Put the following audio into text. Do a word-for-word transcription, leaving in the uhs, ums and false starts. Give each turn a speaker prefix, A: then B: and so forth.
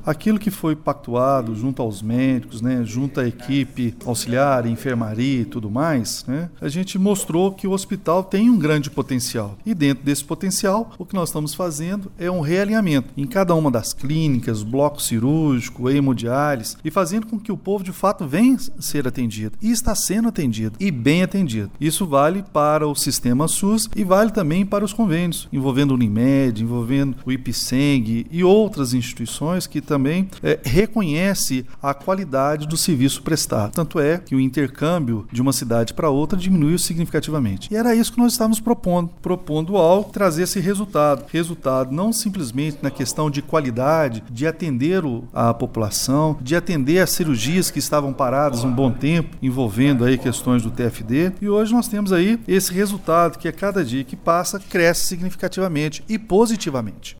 A: aquilo que foi pactuado junto aos médicos, né, junto à equipe auxiliar, enfermaria e tudo mais, né, a gente mostrou que o hospital tem um grande potencial. E dentro desse potencial, o que nós estamos fazendo é um realinhamento em cada uma das clínicas, bloco cirúrgico, hemodiálise, e fazendo com que o povo de fato venha ser atendido. E está sendo atendido, e bem atendido. Isso vale para o sistema SUS e vale também para os convênios, envolvendo o Unimed, envolvendo o IPSENG e outras instituições que também é, reconhecem a qualidade do serviço prestado. Tanto é que o intercâmbio de uma cidade para outra diminuiu significativamente. E era isso que nós estávamos propondo, propondo ao trazer esse resultado. Resultado não simplesmente na questão de qualidade, de atender a população, de atender as cirurgias que estavam paradas um bom tempo, envolvendo aí questões do T F D. E hoje nós temos aí esse resultado que a cada dia que passa cresce significativamente e positivamente.